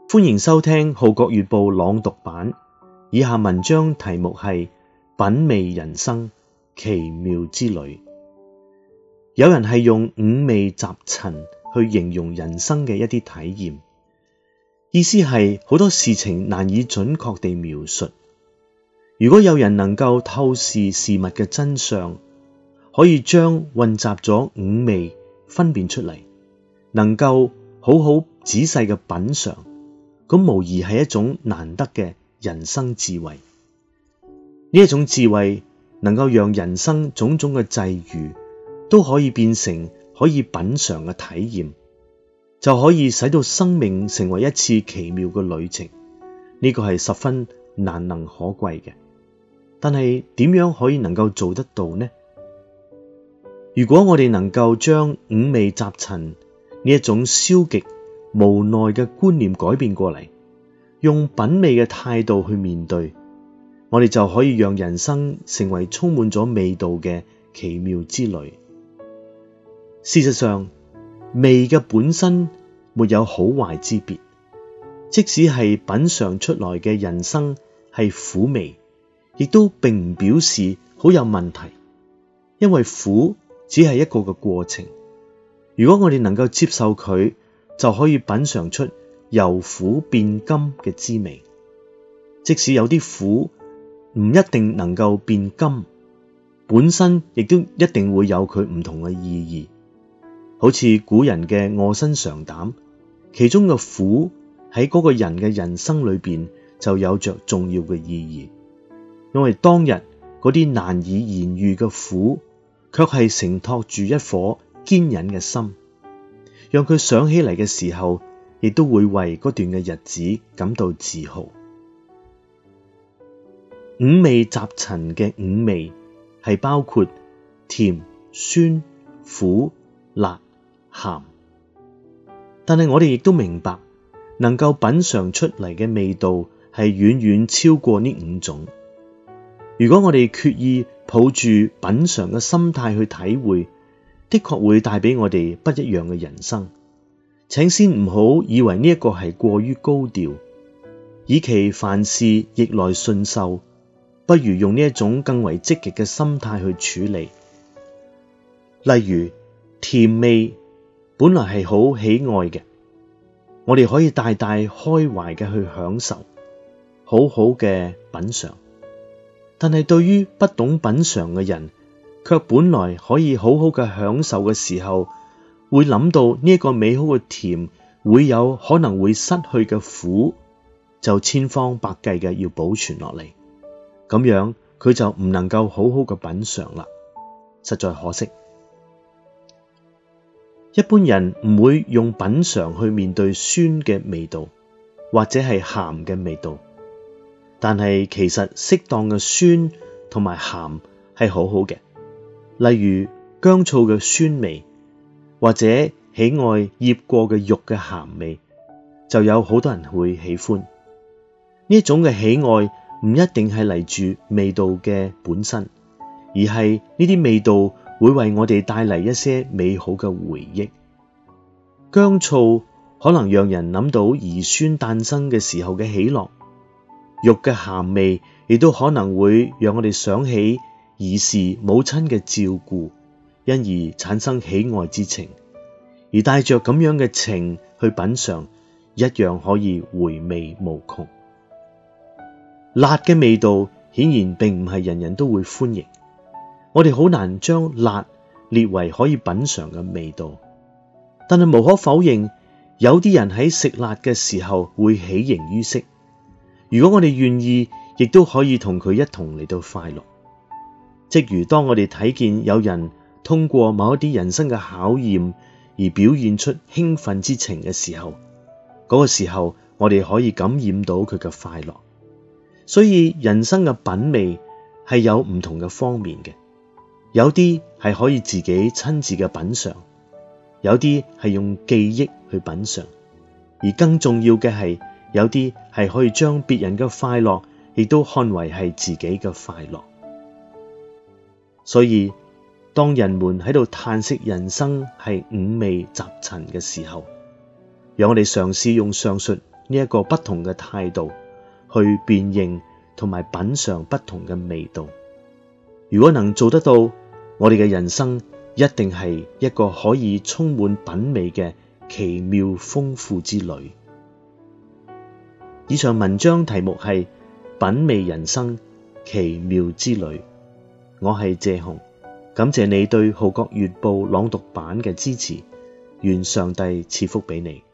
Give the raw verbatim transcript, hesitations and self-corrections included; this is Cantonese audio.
歡迎收聽《號角月報》朗讀版，以下文章題目係品味人生，奇妙之旅。有人係用五味雜陳去形容人生嘅一啲體驗，意思係好多事情難以準確地描述。如果有人能夠透視事物嘅真相，可以將混雜咗五味分辨出嚟，能夠好好仔細嘅品嘗，咁無疑係一種難得嘅人生智慧。呢一種智慧能夠讓人生種種嘅際遇都可以變成可以品嘗嘅體驗，就可以使到生命成為一次奇妙嘅旅程。呢個係十分難能可貴嘅。但係點樣可以能夠做得到呢？如果我哋能夠將五味雜陳呢一種消極無奈嘅觀念改變過嚟，用品味嘅態度去面對，我哋就可以讓人生成為充滿咗味道嘅奇妙之旅。事實上，味嘅本身沒有好壞之別，即使係品嘗出來嘅人生係苦味，亦都並唔表示好有問題，因為苦只係一個嘅過程。如果我哋能夠接受佢，就可以品嘗出由苦變甘嘅滋味。即使有啲苦唔一定能夠變甘，本身亦都一定會有佢唔同嘅意義。好似古人嘅臥薪嘗膽，其中嘅苦喺嗰個人嘅人生裏邊就有着重要嘅意義。因為當日嗰啲難以言喻嘅苦，卻係承托住一顆堅忍嘅心，讓佢想起嚟嘅時候，亦都會為嗰段嘅日子感到自豪。五味雜陳嘅五味係包括甜、酸、苦、辣、鹹，但係我哋亦都明白，能夠品嘗出嚟嘅味道係遠遠超過呢五種。如果我哋決意抱住品嘗嘅心態去體會，的確會帶俾我哋不一樣嘅人生。請先唔好以為呢一個係過於高調，以其凡事逆來順受，不如用呢一種更為積極嘅心態去處理。例如甜味本來係好喜愛嘅，我哋可以大大開懷嘅去享受，好好嘅品嘗。但係對於不懂品嘗嘅人，卻本來可以好好嘅享受嘅時候，會諗到呢一個美好嘅甜會有可能會失去嘅苦，就千方百計嘅要保存落嚟，咁樣佢就唔能夠好好嘅品嘗啦，實在可惜。一般人唔會用品嘗去面對酸嘅味道，或者係鹹嘅味道。但係其實適當嘅酸同埋鹹係好好嘅，例如薑醋嘅酸味，或者喜愛醃過嘅肉嘅鹹味，就有好多人會喜歡。呢一種嘅喜愛唔一定係嚟自味道嘅本身，而係呢啲味道會為我哋帶嚟一些美好嘅回憶。薑醋可能讓人諗到兒孫誕生嘅時候嘅喜樂。肉嘅鹹味亦都可能會讓我哋想起兒時母親嘅照顧，因而產生喜愛之情，而帶着咁樣嘅情去品嘗，一樣可以回味無窮。辣嘅味道顯然並唔係人人都會歡迎，我哋好難將辣列為可以品嘗嘅味道，但係無可否認，有啲人喺食辣嘅時候會喜形於色。如果我哋願意，亦都可以同佢一同嚟到快樂。即如當我哋睇見有人通過某一啲人生嘅考驗而表現出興奮之情嘅時候，嗰個時候我哋可以感染到佢嘅快樂。所以人生嘅品味係有唔同嘅方面嘅，有啲係可以自己親自嘅品嘗，有啲係用記憶去品嘗，而更重要嘅係，有啲係可以將別人嘅快樂，亦都看為係自己嘅快樂。所以，當人們喺度嘆息人生係五味雜陳嘅時候，讓我哋嘗試用上述呢一個不同嘅態度，去辨認同埋品嘗不同嘅味道。如果能做得到，我哋嘅人生一定係一個可以充滿品味嘅奇妙豐富之旅。以上文章題目係品味人生奇妙之旅。我係謝雄，感謝你對《號角月報》朗讀版嘅支持，願上帝賜福俾你。